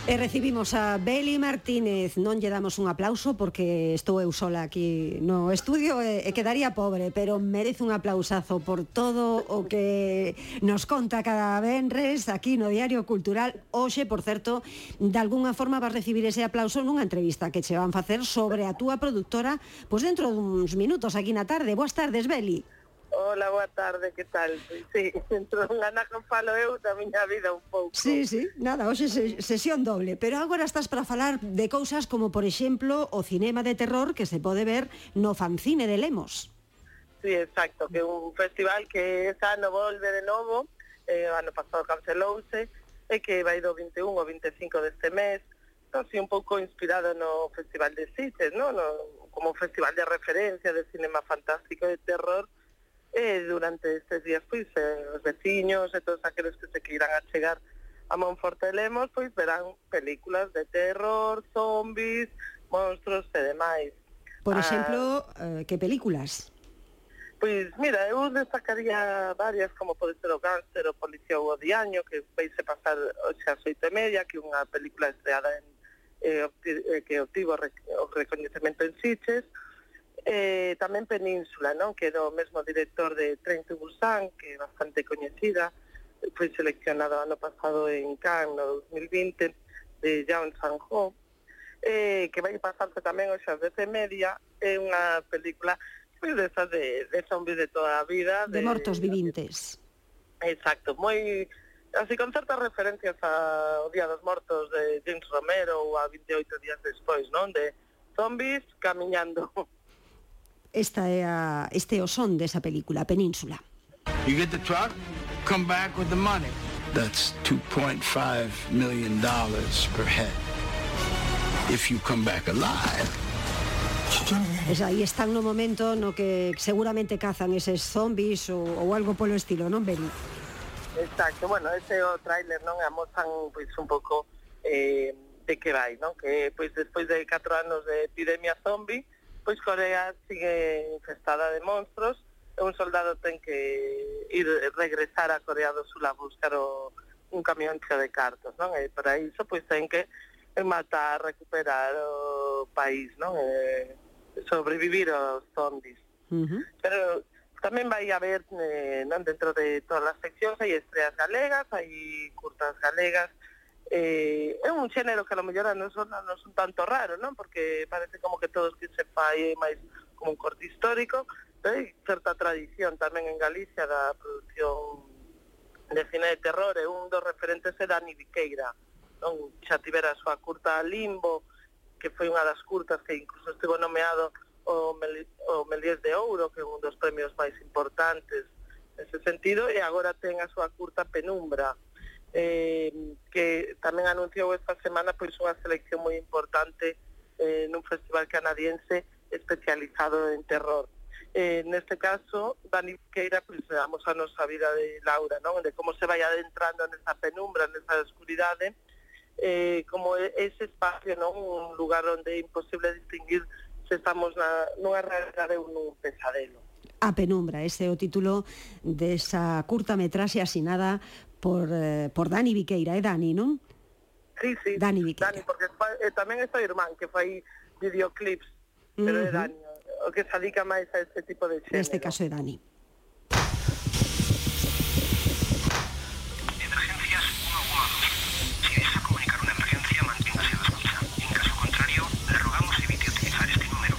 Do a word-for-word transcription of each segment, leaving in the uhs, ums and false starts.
E recibimos a Beli Martínez. Non lle damos un aplauso porque estou eu sola aquí no estudio e, e quedaría pobre, pero merece un aplausazo por todo o que nos conta cada venres aquí no Diario Cultural. Hoxe, por certo, de algunha forma vas recibir ese aplauso nunha entrevista que che van facer sobre a túa produtora, pois dentro duns minutos aquí na tarde. Boas tardes, Beli. Hola, boa tarde, que tal? Pois sí, dentro dunha na que falo eu da miña vida un pouco. Sí, sí, nada, hoxe se, sesión doble. Pero agora estás para falar de cousas como, por exemplo, o cinema de terror que se pode ver no Fanzine de Lemos. Sí, exacto, que é un festival que ese ano volve de novo, eh, o ano pasado cancelouse, e que vai do vinte e un ao vinte e cinco deste mes, así un pouco inspirado no Festival de Sitges, ¿no? No, como un festival de referencia de cinema fantástico e de terror. E durante estes días, pois, eh, os veciños e todos aqueles que se queiran achegar a Monforte de Lemos, pois, verán películas de terror, zombies, monstruos e demais. Por exemplo, ah, eh, que películas? Pois, mira, eu destacaría varias, como pode ser o Gánster, o Policía o Diaño, que veise pasar hoxe ás oito e media, que é unha película estreada en, eh, obti- eh, que obtivo rec- o recoñecemento en Sitges. Eh, tamén Península, non? Que é do mesmo director de Train to Busan, que é bastante coñecida, foi seleccionado ano pasado en Cannes no dos mil vinte, de Jaume Sanjo, eh, que vai pasarse tamén hoxe ás dez e media. É unha película pois, desas de, de zombies de toda a vida. De, de mortos vivintes. Exacto, moi... así con certas referencias ao Día dos Mortos de James Romero ou a vinte e oito días despois, non? De zombies camiñando. Esta é a, este é o son desa película, Península. You get the truck, come back with the money. That's two point five million dollars per head. If you come back alive. Es aí están no momento no que seguramente cazan eses zombies ou, ou algo polo estilo, non, Beli? Exacto, bueno, ese é o tráiler, non? Amostran pois un pouco eh, de que vai, non? Que pois despois de catro anos de epidemia zombie, pois Corea sigue infestada de monstros e un soldado ten que ir regresar a Corea do Sul a buscar o, un camión cheo de cartos, non? E para iso pois ten que matar, recuperar o país, non? E sobrevivir aos zombies. Uh-huh. Pero tamén vai haber, eh, non, dentro de todas as seccións hai estreas galegas, hai curtas galegas. Eh, é un xénero que a lo mellor non son, non son tanto raro, non? Porque parece como que todos que se fai máis como un corte histórico, pero hai certa tradición tamén en Galicia da produción de cine de terror, e un dos referentes é Dani Viqueira, non? Xa tivera a súa curta Limbo, que foi unha das curtas que incluso estivo nomeado o, Mel, o Melies de Ouro, que é un dos premios máis importantes nese sentido, e agora ten a súa curta Penumbra, eh, que tamén anunciou esta semana pois unha selección moi importante eh, nun festival canadiense especializado en terror. Eh, neste caso, Dani Viqueira pois, damos a nosa vida de Laura, non? De como se vai adentrando nesa penumbra, nesa oscuridade, eh, como ese espacio, non? Un lugar onde é imposible distinguir se estamos na, nunha realidade ou nun pesadelo. A Penumbra, ese é o título desa curtametraxe asinada por, eh, por Dani Viqueira, é Dani, non? Sí, sí, Dani Viqueira. Dani, porque eh, tamén é o irmán que fai videoclips, pero uh-huh. é Dani, o que se dedica máis a este tipo de xénero. Neste caso é Dani. Emergencias uno uno dos. Si desea comunicar una emergencia, manténgase a la escucha. En caso contrario, le rogamos evite utilizar este número.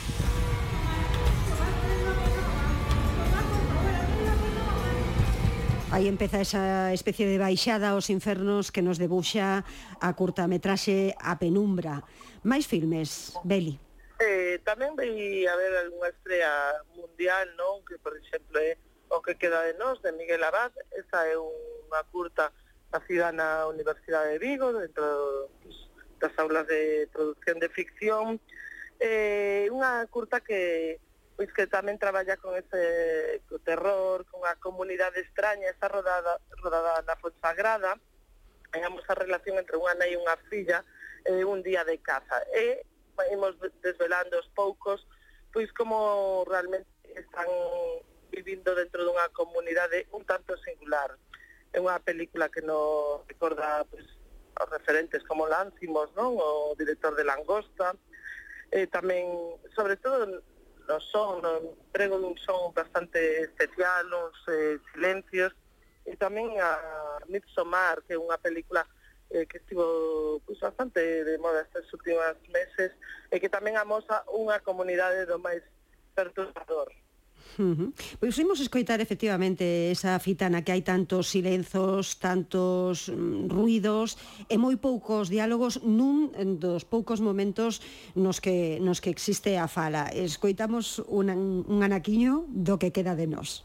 Aí empeza esa especie de baixada aos infernos que nos debuxa a curtametraxe A Penumbra. Mais filmes, Beli? Eh, tamén vai haber algunha estrela mundial, non? Que, por exemplo, é O que queda de nós, de Miguel Abad. Esa é unha curta nacida na Universidade de Vigo, dentro pues, das aulas de producción de ficción. Eh, unha curta que pois que tamén traballa con ese co terror, con a comunidade extraña, esa rodada, rodada na Fonsagrada, digamos a relación entre unha nai e unha filla, eh, un día de caza. E imos desvelando aos poucos, pois como realmente están vivindo dentro dunha comunidade un tanto singular. É unha película que nos recorda pois, os referentes como Láncimos, non? O director de Langosta, e tamén, sobre todo, no son, no emprego dun son bastante especial, uns eh, silencios, e tamén a Midsommar, que é unha película eh, que estivo pues, bastante de moda estes últimos meses, e que tamén amosa unha comunidade do máis perturbador. Uh-huh. Pois imos escoitar efectivamente esa fita na que hai tantos silenzos, tantos mm, ruidos e moi poucos diálogos nun dos poucos momentos nos que nos que existe a fala. Escoitamos un, un anaquiño do que queda de nós.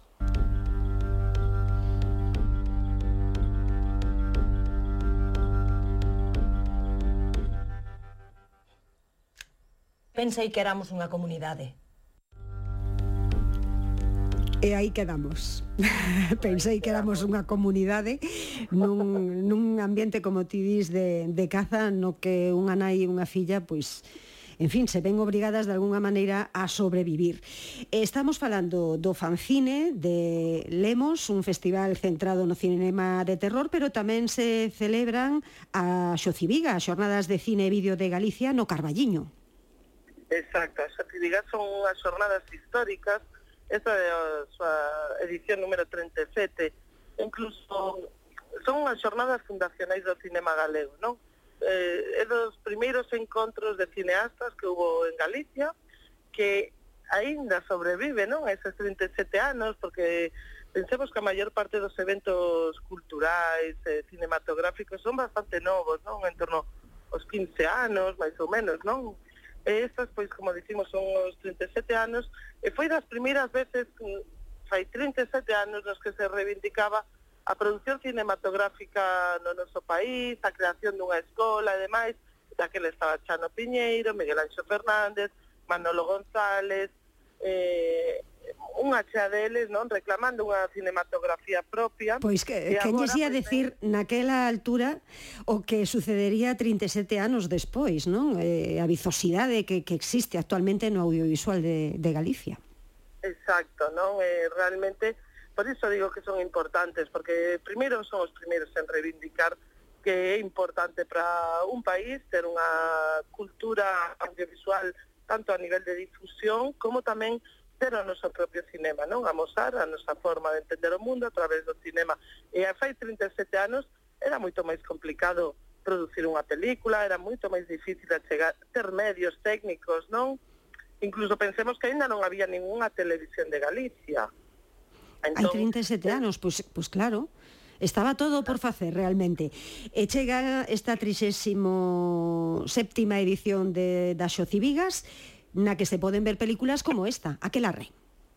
Pensei que éramos unha comunidade. E aí quedamos. Pensei que éramos unha comunidade nun, nun ambiente, como ti dis, de, de caza, no que unha nai e unha filla, pois, en fin, se ven obrigadas de alguna maneira a sobrevivir. Estamos falando do Fancine de Lemos, un festival centrado no cinema de terror, pero tamén se celebran a Xociviga, as xornadas de cine e vídeo de Galicia no Carballiño. Exacto, as Xocivigas son unhas xornadas históricas. Esta é a súa edición número trinta e sete. Incluso son unhas xornadas fundacionais do cinema galego, non? Eh, é dos primeiros encontros de cineastas que hubo en Galicia, que aínda sobrevive, non? A eses trinta e sete anos, porque pensemos que a maior parte dos eventos culturais, eh, cinematográficos, son bastante novos, non? En torno aos quince anos, máis ou menos, non? E estas, pois, como dicimos, son os trinta e sete anos, e foi das primeiras veces, fai trinta e sete anos, nos que se reivindicaba a produción cinematográfica no noso país, a creación dunha escola e demais. Daquela estaba Chano Piñeiro, Miguel Anxo Fernández, Manolo González, eh, unha chea deles, non, reclamando unha cinematografía propia. Pois que, que lles ia decir naquela altura o que sucedería trinta e sete anos despois, non? Eh, a vizosidade que, que existe actualmente no audiovisual de, de Galicia. Exacto, non? Eh, realmente, por iso digo que son importantes, porque primeiro son os primeiros en reivindicar que é importante para un país ter unha cultura audiovisual tanto a nivel de difusión como tamén ter o noso propio cinema, non? Amosar a nosa forma de entender o mundo a través do cinema. E a fai trinta e sete anos era moito máis complicado producir unha película, era moito máis difícil chegar, ter medios técnicos, non? Incluso pensemos que ainda non había ninguna televisión de Galicia. Entón, hai trinta e sete anos, pois, pois claro, estaba todo por facer realmente. E chega esta trixésimo séptima edición de, das Xocivigas, na que se poden ver películas como esta, Aquelarre.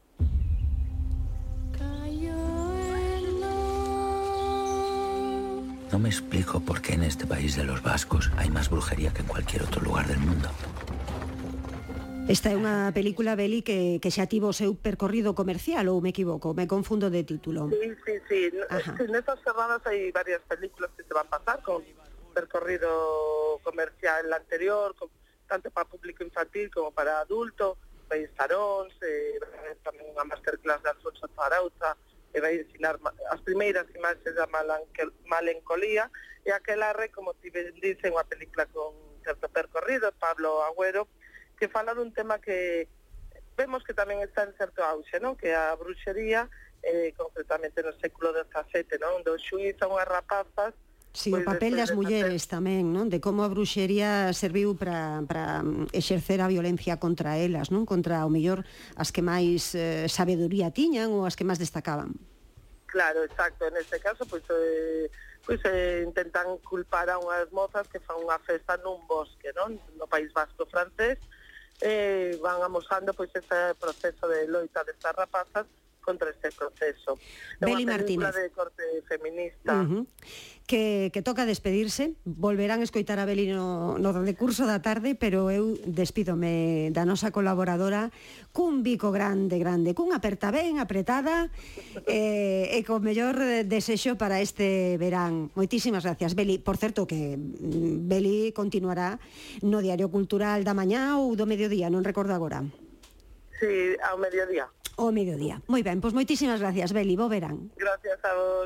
No me explico por qué en este país de los vascos hay más brujería que en cualquier otro lugar del mundo. Esta é unha película, Beli, que, que xa tivo o seu percorrido comercial, ou me equivoco, me confundo de título. Sí, sí, sí. Nestas cerradas hai varias películas que se van a pasar con percorrido comercial anterior, con tanto para público infantil como para adulto. Vai estaróns, eh, vai tamén unha masterclass de Alfonso Zarauza, e vai ensinar as primeiras imaxes da malencolía, e Aquelarre, como ti ben dice, unha película con certo percorrido, Pablo Agüero, que fala dun tema que vemos que tamén está en certo auxe, non? Que a bruxería, eh, concretamente no século dezasete, non? Do xuiz a unhas rapazas. Si, sí, o papel das mulleres tamén, non? De como a bruxería serviu para para exercer a violencia contra elas, non? Contra, ao mellor, as que máis eh, sabedoría tiñan ou as que máis destacaban. Claro, exacto. En este caso, pois, eh, pois eh, intentan culpar a unhas mozas que fan unha festa nun bosque, non? No País Vasco francés, eh, van amosando pois ese proceso de loita destas rapazas contra este proceso. Beli Martínez, de corte feminista. Uh-huh. Que, que toca despedirse. Volverán a escoitar a Beli no, no decurso da tarde, pero eu despídome da nosa colaboradora cun bico grande, grande, cunha aperta ben apretada e, e con mellor desexo para este verán. Moitísimas gracias, Beli. Por certo, que Beli continuará no Diario Cultural da mañá ou do mediodía, non recordo agora. Sí, ao mediodía. O mediodía. Moi ben, pois moitísimas gracias, Beli, bo verán. Gracias a vos.